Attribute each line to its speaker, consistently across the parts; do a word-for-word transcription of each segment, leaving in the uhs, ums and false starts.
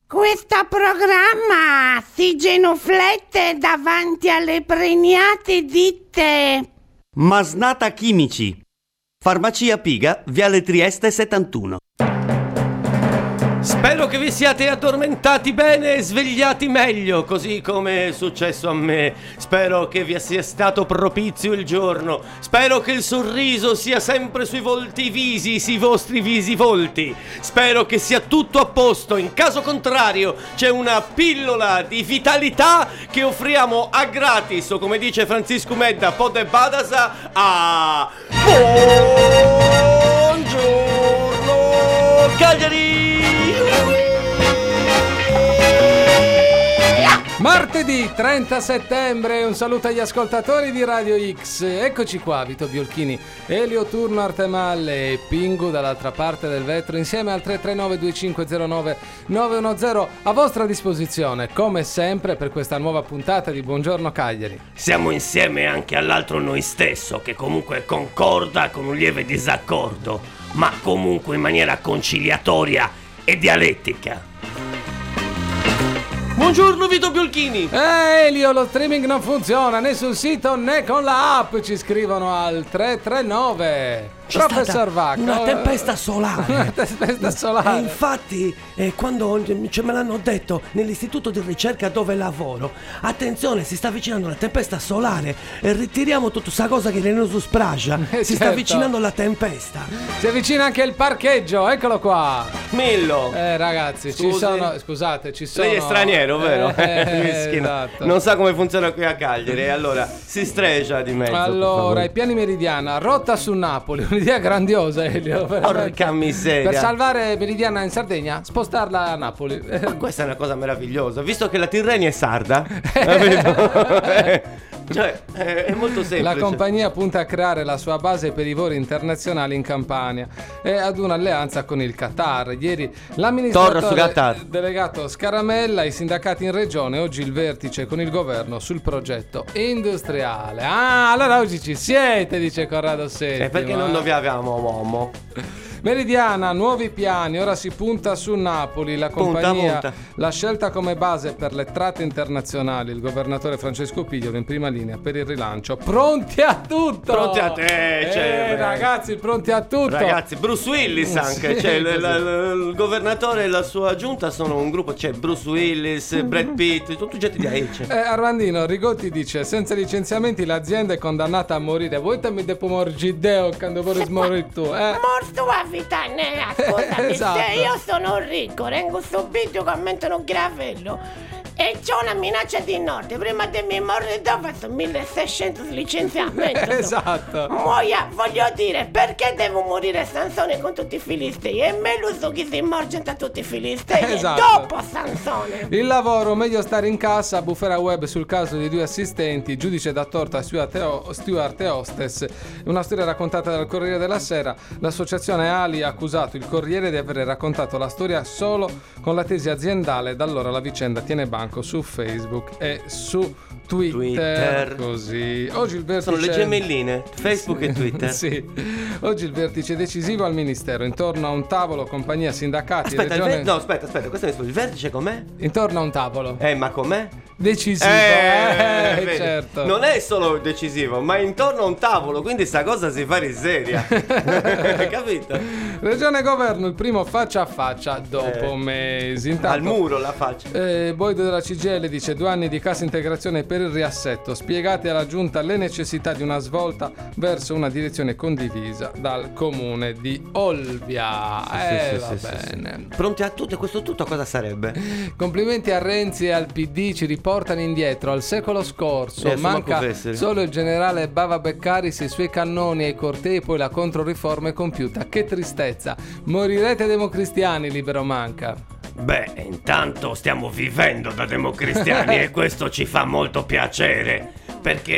Speaker 1: Questo programma si genuflette davanti alle premiate ditte
Speaker 2: Masnata Chimici, Farmacia Piga, Viale Trieste settantuno.
Speaker 3: Spero che vi siate addormentati bene e svegliati meglio, così come è successo a me. Spero che vi sia stato propizio il giorno. Spero che il sorriso sia sempre sui volti visi, sui vostri visi volti. Spero che sia tutto a posto. In caso contrario, c'è una pillola di vitalità che offriamo a gratis, o come dice Francisco Medda, Pod e Badasa, a Buongiorno Cagliari!
Speaker 4: Martedì trenta settembre, un saluto agli ascoltatori di Radio X. Eccoci qua, Vito Biolchini, Elio Turno Artemalle e Pingu dall'altra parte del vetro, insieme al tre tre nove due cinque zero nove nove uno zero a vostra disposizione, come sempre, per questa nuova puntata di Buongiorno Cagliari.
Speaker 3: Siamo insieme anche all'altro noi stesso, che comunque concorda con un lieve disaccordo, ma comunque in maniera conciliatoria e dialettica. Buongiorno Vito Biolchini.
Speaker 4: Eh Elio, lo streaming non funziona né sul sito né con la app, ci scrivono al tre tre nove.
Speaker 3: C'è
Speaker 4: Professor Vacca,
Speaker 3: una tempesta solare.
Speaker 4: Una tempesta solare.
Speaker 3: E infatti, eh, quando ce me l'hanno detto nell'istituto di ricerca dove lavoro, attenzione, si sta avvicinando la tempesta solare e ritiriamo tutta questa cosa che viene su sprascia.
Speaker 4: Eh,
Speaker 3: si
Speaker 4: certo.
Speaker 3: sta avvicinando la tempesta.
Speaker 4: Si avvicina anche il parcheggio, eccolo qua.
Speaker 3: Millo.
Speaker 4: Eh ragazzi,
Speaker 3: Scusi?
Speaker 4: ci sono, scusate, ci sono.
Speaker 3: Lei è straniero, vero?
Speaker 4: Eh,
Speaker 3: Mischino.
Speaker 4: esatto.
Speaker 3: Non sa come funziona qui a Cagliari, e allora si streggia di mezzo.
Speaker 4: Allora, i piani Meridiana, rotta su Napoli, un'idea grandiosa, Elio.
Speaker 3: Porca miseria.
Speaker 4: Per salvare Meridiana in Sardegna, spostarla a Napoli.
Speaker 3: Ma questa è una cosa meravigliosa, visto che la Tirrenia è sarda. Capito? Cioè, è molto semplice.
Speaker 4: La compagnia punta a creare la sua base per i voli internazionali in Campania e ad un'alleanza con il Qatar. Ieri l'amministratore delegato Scaramella, i sindacati in regione, oggi il vertice con il governo sul progetto industriale. Ah, allora oggi ci siete, dice Corrado Settimo.
Speaker 3: E perché non dove avevamo uomo?
Speaker 4: Meridiana, nuovi piani, ora si punta su Napoli, la compagnia
Speaker 3: punta, punta.
Speaker 4: l'ha scelta come base per le tratte internazionali, il governatore Francesco Pigliolo in prima linea per il rilancio. Pronti a tutto!
Speaker 3: Pronti a te,
Speaker 4: eh,
Speaker 3: cioè,
Speaker 4: ragazzi, pronti a tutto!
Speaker 3: Ragazzi, Bruce Willis anche,
Speaker 4: sì,
Speaker 3: cioè, il,
Speaker 4: così.
Speaker 3: il, il governatore e la sua giunta sono un gruppo, c'è Bruce Willis, Brad Pitt, tutti gente di Aice.
Speaker 4: Eh, Armandino Rigotti dice: senza licenziamenti l'azienda è condannata a morire. Voi te mi devo morgideo quando vorrei morire tu, eh?
Speaker 1: morto a vita nera, scusami.
Speaker 4: Esatto.
Speaker 1: Se io sono ricco, rengo subito che aumentano un gravello e c'ho una minaccia di nord. Prima di mi morire dopo sono milleseicento licenziamenti.
Speaker 4: Esatto.
Speaker 1: Muoia, voglio dire, perché devo morire Sansone con tutti i filistei? E me lo so che si morgenta tutti i filistei.
Speaker 4: Esatto.
Speaker 1: E dopo Sansone.
Speaker 4: Il lavoro, meglio stare in cassa. Bufera web sul caso di due assistenti, giudice da torta Stuart e, o- Stuart e hostess. Una storia raccontata dal Corriere della Sera. L'associazione Ali ha accusato il Corriere di aver raccontato la storia solo con la tesi aziendale. Da allora la vicenda tiene banco su Facebook e su Twitter,
Speaker 3: Twitter.
Speaker 4: Così oggi il vertice...
Speaker 3: Sono le gemelline, Facebook e Twitter.
Speaker 4: Sì. Oggi il vertice decisivo al Ministero, intorno a un tavolo, compagnia, sindacati,
Speaker 3: Aspetta, il
Speaker 4: regione...
Speaker 3: ver- no, aspetta, aspetta, questo è il vertice com'è?
Speaker 4: Intorno a un tavolo.
Speaker 3: Eh, ma com'è?
Speaker 4: Decisivo,
Speaker 3: Eh,
Speaker 4: eh,
Speaker 3: vedi,
Speaker 4: certo.
Speaker 3: Non è solo decisivo, ma intorno a un tavolo, quindi sta cosa si fa in seria. Capito?
Speaker 4: Regione e governo, il primo faccia a faccia dopo
Speaker 3: Eh,
Speaker 4: mesi. Intanto,
Speaker 3: Al muro la faccia.
Speaker 4: Eh, Boido della C G I L dice: due anni di cassa integrazione per il riassetto, spiegate alla giunta le necessità di una svolta verso una direzione condivisa dal comune di Olbia. Eh,
Speaker 3: Sì,
Speaker 4: va
Speaker 3: sì, sì, sì,
Speaker 4: bene.
Speaker 3: sì. Pronti a tutto, e questo tutto cosa sarebbe?
Speaker 4: Complimenti a Renzi e al P D, ci riportano indietro al secolo scorso.
Speaker 3: Eh, insomma,
Speaker 4: Manca
Speaker 3: confessere.
Speaker 4: solo il generale Bava Beccaris e i suoi cannoni ai cortei, poi la controriforma è compiuta. Che tristezza, morirete democristiani, libero manca.
Speaker 3: Beh, intanto stiamo vivendo da democristiani e questo ci fa molto piacere, perché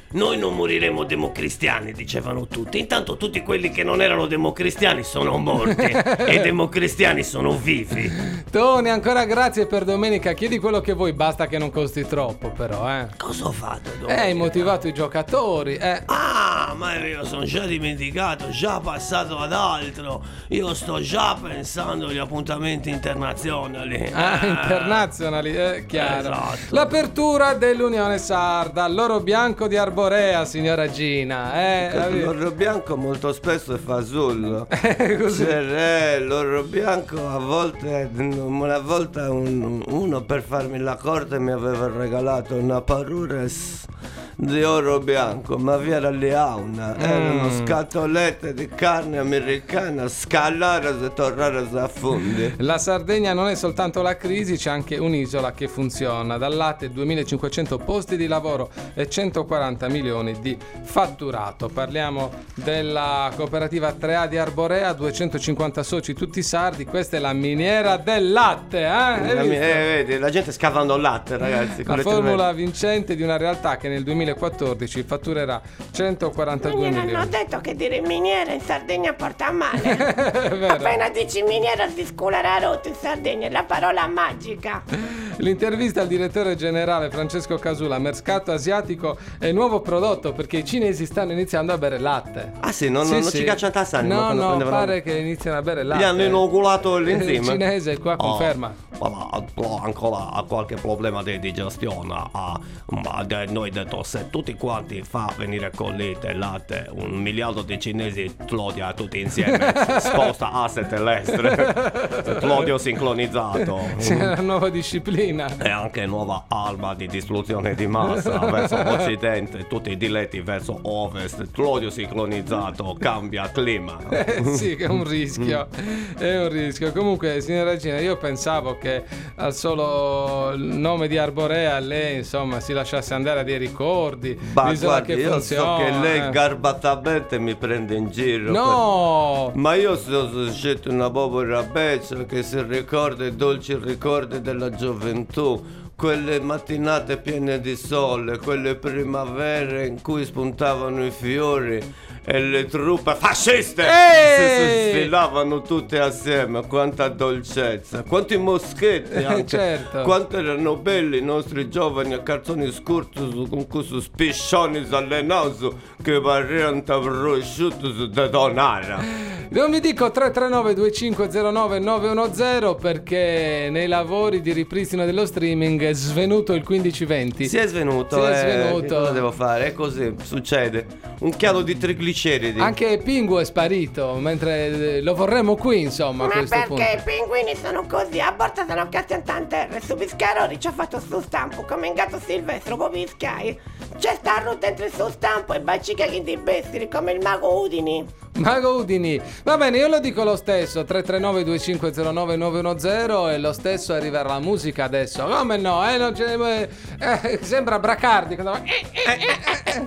Speaker 3: noi non moriremo democristiani, dicevano tutti. Intanto tutti quelli che non erano democristiani sono morti e i democristiani sono vivi.
Speaker 4: Tony, ancora grazie per domenica. Chiedi quello che vuoi, basta che non costi troppo, però, eh.
Speaker 3: Cosa ho fatto
Speaker 4: Eh,
Speaker 3: domenica?
Speaker 4: hai motivato i giocatori, eh.
Speaker 3: Ah, ma io sono già dimenticato, già passato ad altro. Io sto già pensando agli appuntamenti internazionali.
Speaker 4: Ah,
Speaker 3: Eh.
Speaker 4: internazionali, eh, chiaro.
Speaker 3: Esatto.
Speaker 4: L'apertura dell'Unione Sarda, l'oro bianco di Arborea, signora Gina, eh.
Speaker 3: L'oro bianco molto spesso è fasullo.
Speaker 4: Così.
Speaker 3: Cioè, eh, l'oro bianco a volte, una volta un- uno per farmi la corte mi aveva regalato una parures di oro bianco, ma vi era lì a una, erano
Speaker 4: Mm.
Speaker 3: scatolette di carne americana, scalare e tornare a fondi.
Speaker 4: La Sardegna non è soltanto la crisi, c'è anche un'isola che funziona. Dal latte duemilacinquecento posti di lavoro e centoquaranta milioni di fatturato. Parliamo della cooperativa tre A di Arborea, duecentocinquanta soci tutti sardi. Questa è la miniera del latte, eh? Hai
Speaker 3: La,
Speaker 4: visto?
Speaker 3: eh, vedi, la gente scavando latte, ragazzi. con
Speaker 4: La
Speaker 3: le
Speaker 4: formula vincente di una realtà che nel duemilaquattordici fatturerà centoquarantadue
Speaker 1: Non gliene hanno
Speaker 4: milioni.
Speaker 1: detto che dire miniera in Sardegna porta male.
Speaker 4: È vero.
Speaker 1: Appena dici miniera si scola la rotto in Sardegna, è la parola magica.
Speaker 4: L'intervista al direttore generale Francesco Casula, mercato asiatico è nuovo prodotto perché i cinesi stanno iniziando a bere latte.
Speaker 3: Ah sì, non, non ci cacciano tassanimo
Speaker 4: No,
Speaker 3: quando
Speaker 4: no,
Speaker 3: prendevano-
Speaker 4: pare che iniziano a bere latte.
Speaker 3: Gli hanno inoculato
Speaker 4: Il
Speaker 3: l'enzima.
Speaker 4: cinese qua conferma.
Speaker 3: Oh, ma però ancora ha qualche problema di digestione. Ah, ma de- noi detto se tutti quanti fa venire collite latte, un miliardo di cinesi esplodia tutti insieme, sposta asse terrestre, esplodio sincronizzato.
Speaker 4: C'è una nuova disciplina.
Speaker 3: E anche nuova arma di distruzione di massa verso occidente, tutti i diletti verso ovest, esplodio sincronizzato, cambia clima.
Speaker 4: Eh, sì, che è un rischio. È un rischio. Comunque, signora Gina, io pensavo che al solo nome di Arborea lei, insomma, si lasciasse andare a dei ricordi.
Speaker 3: Ma
Speaker 4: l'isola
Speaker 3: guardi,
Speaker 4: che
Speaker 3: io
Speaker 4: funziona.
Speaker 3: so che lei
Speaker 4: eh.
Speaker 3: garbatamente mi prende in giro.
Speaker 4: No!
Speaker 3: Ma io sono scelto una povera beccia che si ricorda i dolci ricordi della gioventù, quelle mattinate piene di sole, quelle primavere in cui spuntavano i fiori e le truppe fasciste
Speaker 4: Ehi!
Speaker 3: si sfilavano tutte assieme. Quanta dolcezza, quanti moschetti anche,
Speaker 4: Certo.
Speaker 3: quanto erano belli i nostri giovani a calzoni scurti con questo spiscioni allenoso che variano prosciutto da donare.
Speaker 4: Non mi dico tre tre nove due cinque zero nove nove uno zero perché nei lavori di ripristino dello streaming è svenuto il quindici venti.
Speaker 3: Si è svenuto,
Speaker 4: Si è
Speaker 3: eh,
Speaker 4: svenuto.
Speaker 3: che cosa devo fare? È così, succede. Un chiaro di trigliceridi.
Speaker 4: Anche Pingu è sparito, mentre eh, lo vorremmo qui, insomma, a
Speaker 1: Ma
Speaker 4: questo
Speaker 1: perché
Speaker 4: punto.
Speaker 1: i pinguini sono così? A bordo sono cazziati a terra e su Piscarori ci ha fatto su stampo come in gatto silvestro, proprio Sky. C'è sta rotta entre il suo stampo e bacica che di bestri come il mago Udini.
Speaker 4: Mago Udini. Va bene, io lo dico lo stesso, tre tre nove due cinque zero nove nove uno zero e lo stesso arriverà la musica adesso. Come no? Eh, non c'è, eh, eh, sembra Bracardi. quando va- eh, eh,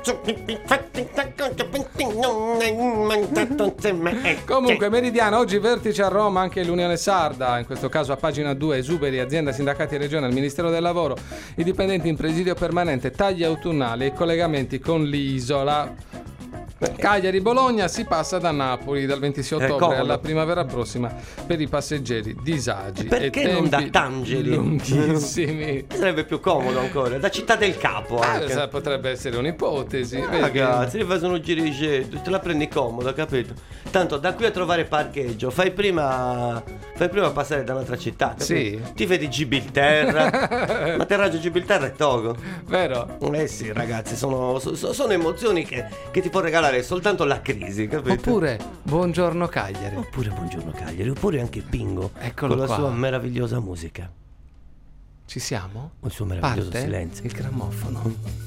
Speaker 4: Comunque, Meridiana, oggi vertice a Roma anche l'Unione Sarda, in questo caso a pagina due, esuberi, azienda, sindacati e regione al Ministero del Lavoro, i dipendenti in presidio permanente, tagli autunnali e collegamenti con l'isola. Cagliari, Bologna, si passa da Napoli dal ventisei
Speaker 3: È
Speaker 4: ottobre
Speaker 3: comodo.
Speaker 4: alla primavera prossima per i passeggeri, disagi
Speaker 3: Perché
Speaker 4: e
Speaker 3: non da
Speaker 4: tempi
Speaker 3: Tangeri?
Speaker 4: lunghissimi.
Speaker 3: Sarebbe più comodo ancora, da Città del Capo
Speaker 4: Ah,
Speaker 3: anche.
Speaker 4: sa- potrebbe essere un'ipotesi. vedi che-
Speaker 3: Ragazzi, li fai uno girigetto, te la prendi comoda, capito? Tanto da qui a trovare parcheggio, fai prima fai prima passare da un'altra città, capito?
Speaker 4: Sì.
Speaker 3: Ti vedi Gibilterra, ma atterraggio Gibilterra e Togo.
Speaker 4: Vero?
Speaker 3: Eh sì, ragazzi, sono, so- sono emozioni che, che ti può regalare soltanto la crisi, capito?
Speaker 4: Oppure Buongiorno Cagliari.
Speaker 3: Oppure Buongiorno Cagliari, oppure anche Pingo.
Speaker 4: Eccolo
Speaker 3: con la
Speaker 4: qua.
Speaker 3: sua meravigliosa musica,
Speaker 4: Ci siamo?
Speaker 3: con il suo meraviglioso
Speaker 4: Parte
Speaker 3: silenzio.
Speaker 4: il grammofono.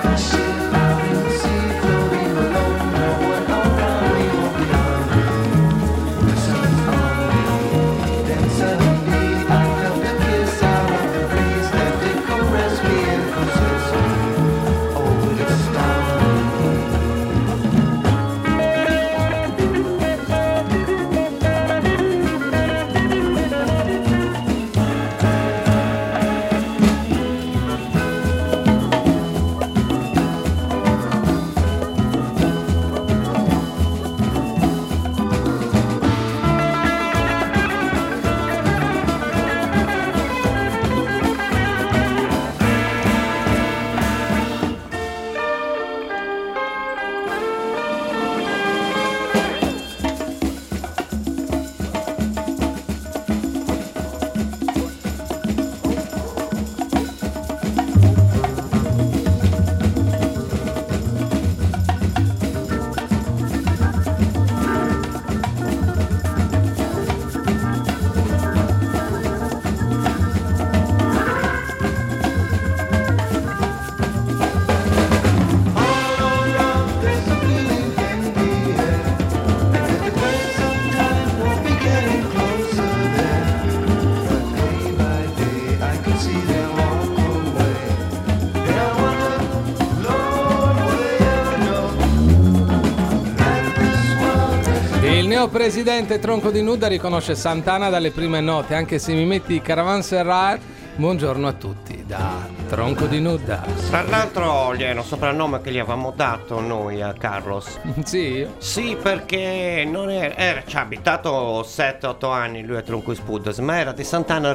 Speaker 4: Presidente Tronco di Nuda riconosce Santana dalle prime note, anche se mi metti Caravanserai. Buongiorno a tutti da Tronco di Nuda.
Speaker 3: Tra l'altro gli è uno soprannome che gli avevamo dato noi a Carlos.
Speaker 4: Sì?
Speaker 3: Sì, perché non era, era ci ha abitato sette otto anni lui a Tronco di Spudas, ma era di Santana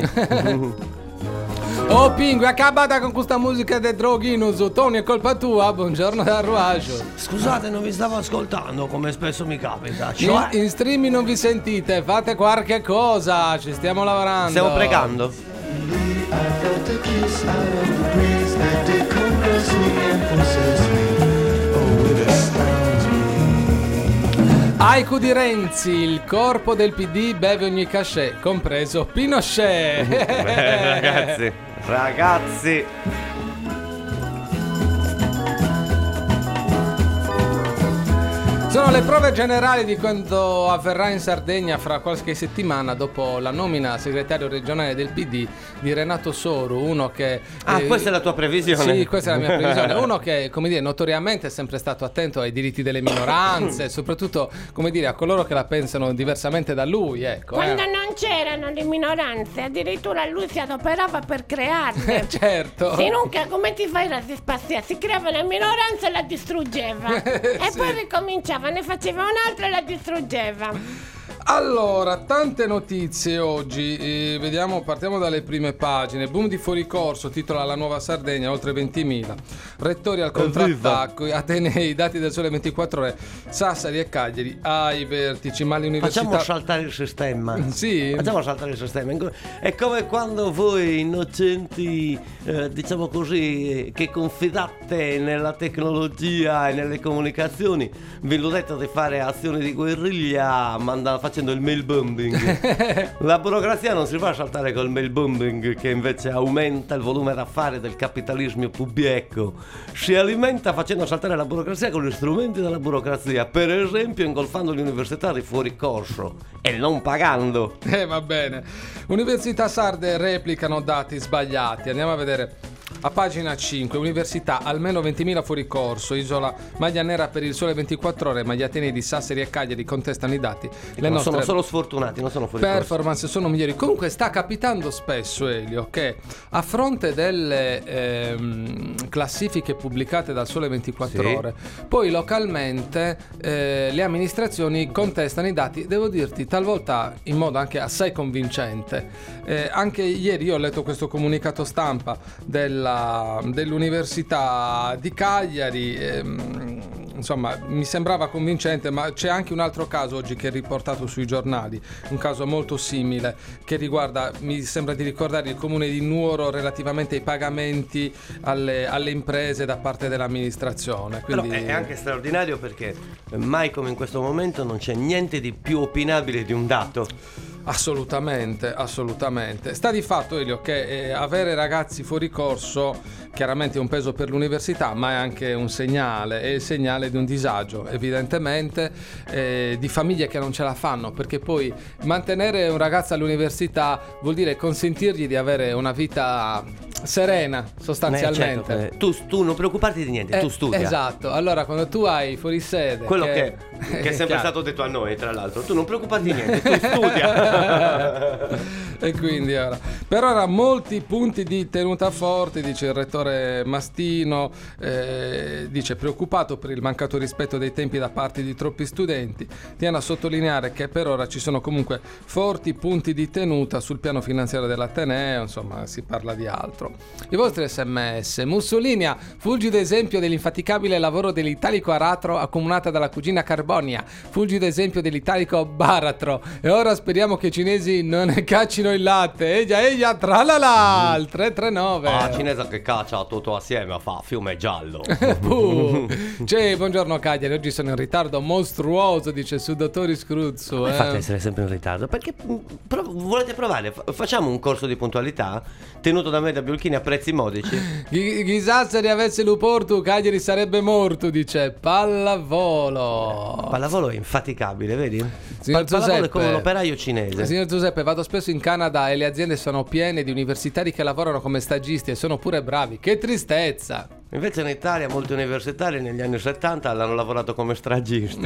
Speaker 3: Resi.
Speaker 4: Oh Pingu, accabata con questa musica de Droghinus. Tony, è colpa tua? Buongiorno da Ruaggio.
Speaker 3: Scusate, non vi stavo ascoltando come spesso mi capita. Cioè...
Speaker 4: In, in streaming non vi sentite, fate qualche cosa, ci stiamo lavorando.
Speaker 3: Stiamo pregando.
Speaker 4: Haiku di Renzi, il corpo del P D beve ogni cachet, compreso Pinochet.
Speaker 3: eh, ragazzi, ragazzi.
Speaker 4: Sono le prove generali di quanto avverrà in Sardegna fra qualche settimana dopo la nomina a segretario regionale del P D di Renato Soru, uno che...
Speaker 3: Ah,
Speaker 4: eh,
Speaker 3: questa è la tua previsione?
Speaker 4: Sì, questa è la mia previsione. Uno che, come dire, notoriamente è sempre stato attento ai diritti delle minoranze, soprattutto, come dire, a coloro che la pensano diversamente da lui, ecco.
Speaker 1: Quando
Speaker 4: eh.
Speaker 1: non c'erano le minoranze, addirittura lui si adoperava per crearle.
Speaker 4: Certo.
Speaker 1: Se nunca, come ti fai a spaziare? Si creava la minoranza e la distruggeva. E
Speaker 4: Sì.
Speaker 1: poi ricominciava, ne faceva un'altra e la distruggeva.
Speaker 4: Allora, tante notizie oggi, eh, vediamo, partiamo dalle prime pagine. Boom di fuoricorso, titola La Nuova Sardegna, oltre ventimila. Rettori al contrattacco, Atenei, dati del Sole ventiquattro Ore, Sassari e Cagliari ai vertici, ma le università...
Speaker 3: Facciamo saltare il sistema.
Speaker 4: Sì.
Speaker 3: Facciamo saltare il sistema. È come quando voi innocenti, eh, diciamo così, che confidate nella tecnologia e nelle comunicazioni, vi illudete di fare azioni di guerriglia manda, facendo il mail bombing. La burocrazia non si fa saltare col mail bombing, che invece aumenta il volume d'affari del capitalismo pubiecco. Si alimenta facendo saltare la burocrazia con gli strumenti della burocrazia, per esempio ingolfando l'università di fuori corso e non pagando.
Speaker 4: Eh, va bene. Università sarde replicano dati sbagliati. Andiamo a vedere a pagina cinque. Università, almeno ventimila fuori corso. Isola maglia nera per il Sole ventiquattro Ore, ma gli atenei di Sassari e Cagliari contestano i dati. Le
Speaker 3: non
Speaker 4: nostre
Speaker 3: sono solo sfortunati, non sono fuori corso.
Speaker 4: performance sono migliori. Comunque sta capitando spesso, Elio, che a fronte delle ehm, classifiche pubblicate dal Sole ventiquattro
Speaker 3: Sì.
Speaker 4: Ore, poi localmente eh, le amministrazioni contestano i dati. Devo dirti, talvolta in modo anche assai convincente. Eh, anche ieri io ho letto questo comunicato stampa della, dell'Università di Cagliari. ehm, Insomma, mi sembrava convincente, ma c'è anche un altro caso oggi che è riportato sui giornali, un caso molto simile che riguarda, mi sembra di ricordare, il comune di Nuoro relativamente ai pagamenti alle, alle imprese da parte dell'amministrazione. Quindi...
Speaker 3: Però è anche straordinario perché mai come in questo momento non c'è niente di più opinabile di un dato.
Speaker 4: Assolutamente, assolutamente. Sta di fatto, Elio, che eh, avere ragazzi fuori corso chiaramente è un peso per l'università, ma è anche un segnale, è il segnale di un disagio, evidentemente, eh, di famiglie che non ce la fanno, perché poi mantenere un ragazzo all'università vuol dire consentirgli di avere una vita serena, sostanzialmente.
Speaker 3: Eh, certo, eh, tu, tu non preoccuparti di niente,
Speaker 4: Eh,
Speaker 3: tu studia.
Speaker 4: Esatto, allora quando tu hai fuori sede...
Speaker 3: Quello che, che, che è sempre
Speaker 4: chiaro.
Speaker 3: stato detto a noi, tra l'altro, tu non preoccuparti di niente, tu studia.
Speaker 4: E quindi ora, per ora molti punti di tenuta forte, dice il rettore Mastino, eh, dice preoccupato per il mancato rispetto dei tempi da parte di troppi studenti, tiene a sottolineare che per ora ci sono comunque forti punti di tenuta sul piano finanziario dell'Ateneo, insomma si parla di altro. I vostri sms: Mussolini, fulgido esempio dell'infaticabile lavoro dell'italico aratro accomunata dalla cugina Carbonia, fulgido esempio dell'italico baratro, e ora speriamo che i cinesi non ne caccino il latte. Eia eia tralala il tre tre nove.
Speaker 3: Ah, cinese che caccia tutto assieme a fa fiume giallo.
Speaker 4: Puh. Cioè, buongiorno Cagliari, oggi sono in ritardo mostruoso, dice su dottori Scruzzo.
Speaker 3: Mi
Speaker 4: eh.
Speaker 3: fate essere sempre in ritardo perché mh, prov- volete provare? Fa- facciamo un corso di puntualità tenuto da me da Biolchini a prezzi modici.
Speaker 4: Chi- Chissà se ne avesse l'uportu Cagliari sarebbe morto, dice pallavolo.
Speaker 3: Pallavolo è infaticabile, vedi?
Speaker 4: Signor
Speaker 3: Pal- pallavolo è
Speaker 4: Giuseppe.
Speaker 3: come l'operaio cinese.
Speaker 4: Signor Giuseppe, vado spesso in Canada e le aziende sono piene di universitari che lavorano come stagisti e sono pure bravi. Che tristezza!
Speaker 3: Invece in Italia molti universitari negli anni settanta hanno lavorato come stragisti.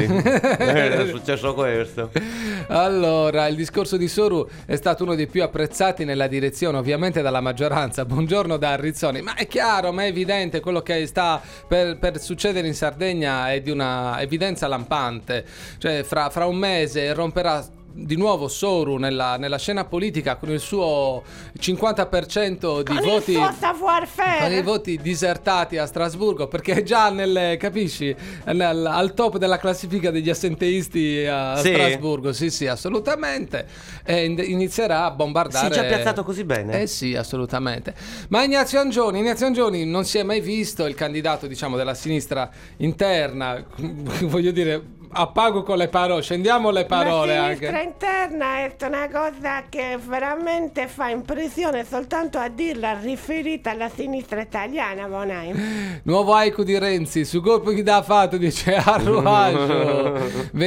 Speaker 3: È successo questo.
Speaker 4: Allora, il discorso di Soru è stato uno dei più apprezzati nella direzione, ovviamente dalla maggioranza. Buongiorno da Rizzoni. Ma è chiaro, ma è evidente, quello che sta per, per succedere in Sardegna è di una evidenza lampante. Cioè, fra, fra un mese romperà di nuovo Soru nella, nella scena politica con il suo cinquanta per cento di
Speaker 1: Con
Speaker 4: voti,
Speaker 1: il suo savoir-faire.
Speaker 4: con i voti disertati a Strasburgo, perché è già nelle, capisci, nel, al top della classifica degli assenteisti a
Speaker 3: Sì.
Speaker 4: Strasburgo. Sì, sì, assolutamente. E in- inizierà a bombardare.
Speaker 3: Si è già piazzato così bene?
Speaker 4: Eh sì, assolutamente. Ma Ignazio Angioni, Ignazio Angioni non si è mai visto il candidato, diciamo, della sinistra interna. Voglio dire, appago con le parole, scendiamo le parole
Speaker 1: La
Speaker 4: anche.
Speaker 1: sinistra interna è una cosa che veramente fa impressione soltanto a dirla riferita alla sinistra italiana, Bonai.
Speaker 4: Nuovo haiku di Renzi, su colpo chi dà fatto, dice Arruaggio,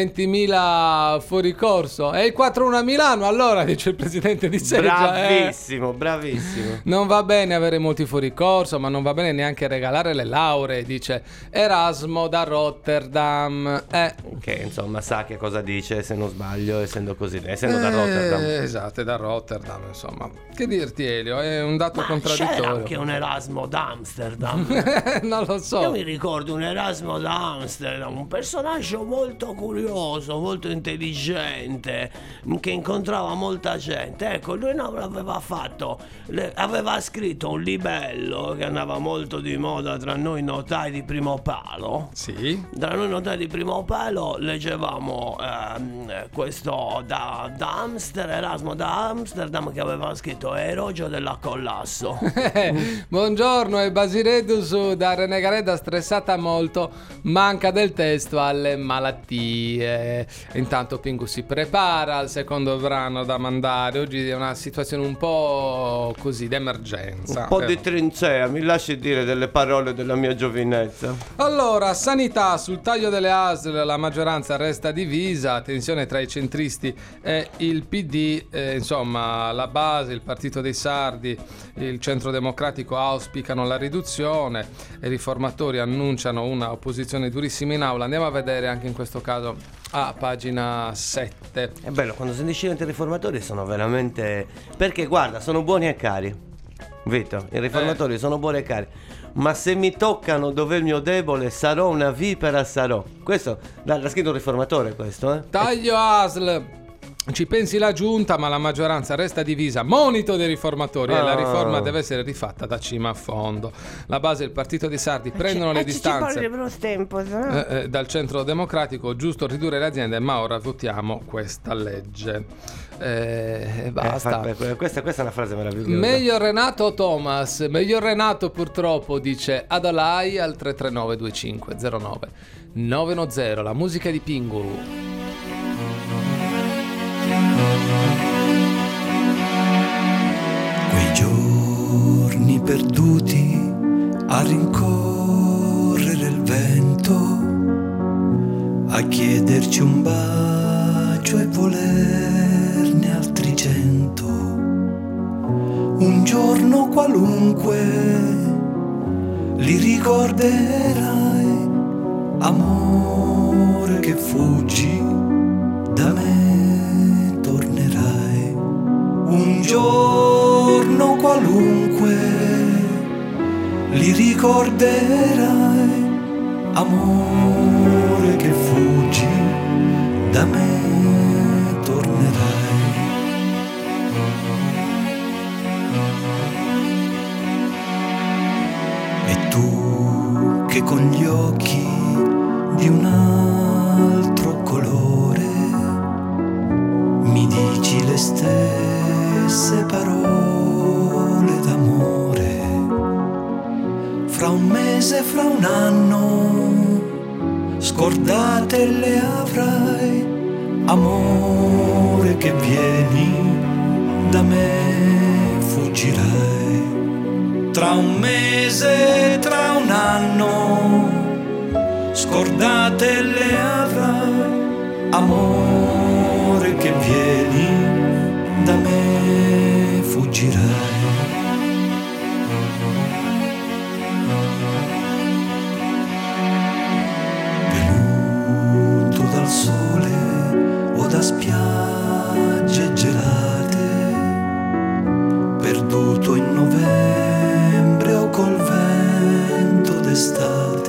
Speaker 4: ventimila fuori corso. E il quattro uno a Milano, allora, dice il presidente di Seggia.
Speaker 3: Bravissimo, bravissimo.
Speaker 4: Eh. Non va bene avere molti fuori corso, ma non va bene neanche regalare le lauree, dice Erasmo da Rotterdam. Eh.
Speaker 3: Che insomma sa che cosa dice, se non sbaglio, essendo così, essendo da
Speaker 4: Eh,
Speaker 3: Rotterdam.
Speaker 4: Esatto, è da Rotterdam, insomma. Che dirti, Elio? È un dato
Speaker 5: C'era anche
Speaker 4: contraddittorio.
Speaker 5: un Erasmo da Amsterdam.
Speaker 4: Non lo
Speaker 5: Io
Speaker 4: so.
Speaker 5: mi ricordo un Erasmo da Amsterdam, un personaggio molto curioso, molto intelligente, che incontrava molta gente. Ecco, lui non aveva fatto, le- aveva scritto un libello che andava molto di moda tra noi notai di primo palo.
Speaker 4: Sì.
Speaker 5: Tra noi notai di primo palo leggevamo ehm, questo da, da Amsterdam, Erasmo da Amsterdam, che aveva scritto Erogio della Collasso.
Speaker 4: Buongiorno, è Basiredus da Renegaredda, stressata molto, manca del testo alle malattie. Intanto Pingu si prepara al secondo brano da mandare. Oggi è una situazione un po' così d'emergenza.
Speaker 3: Un po'
Speaker 4: Eh.
Speaker 3: di trincea, mi lasci dire delle parole della mia giovinezza.
Speaker 4: Allora, sanità, sul taglio delle A S L la maggioranza resta divisa, tensione tra i centristi e il P D, eh, insomma la base, il partito dei sardi, il centro democratico auspicano la riduzione e i riformatori annunciano una opposizione durissima in aula. Andiamo a vedere anche in questo caso a pagina sette.
Speaker 3: È bello, quando si discendono i riformatori sono veramente... Perché guarda, sono buoni e cari. Vito, i riformatori
Speaker 4: Eh.
Speaker 3: sono buoni e cari. Ma se mi toccano dove è il mio debole, sarò una vipera, sarò. Questo, l'ha l'ha scritto un riformatore questo, eh?
Speaker 4: Taglio A S L. Ci pensi la giunta, ma la maggioranza resta divisa. Monito dei riformatori, e la
Speaker 3: Ah.
Speaker 4: riforma deve essere rifatta da cima a fondo. La base e il partito dei sardi prendono le
Speaker 1: E ci ci parli
Speaker 4: distanze
Speaker 1: per tempo, se no?
Speaker 4: eh, eh, dal centro democratico. Giusto ridurre le aziende, ma ora votiamo questa legge. Eh,
Speaker 3: Eh,
Speaker 4: basta.
Speaker 3: fa- que- questa, questa è una frase meravigliosa.
Speaker 4: Meglio Renato o Thomas? Meglio Renato purtroppo, dice Adolai al tre tre nove due cinque zero nove nove uno zero. La musica di Pingu.
Speaker 6: giorni perduti a rincorrere il vento, a chiederci un bacio e volerne altri cento. Un giorno qualunque li ricorderai, amore che fuggi, da me tornerai. Un giorno qualunque li ricorderai, amore che fuggi, da me tornerai. E tu che con gli occhi di un altro colore mi dici le stesse parole d'amore, fra un mese, fra un anno, scordate le avrai, amore che vieni, da me fuggirai. Tra un mese, tra un anno, scordate le avrai, amore che vieni, da me fuggirai.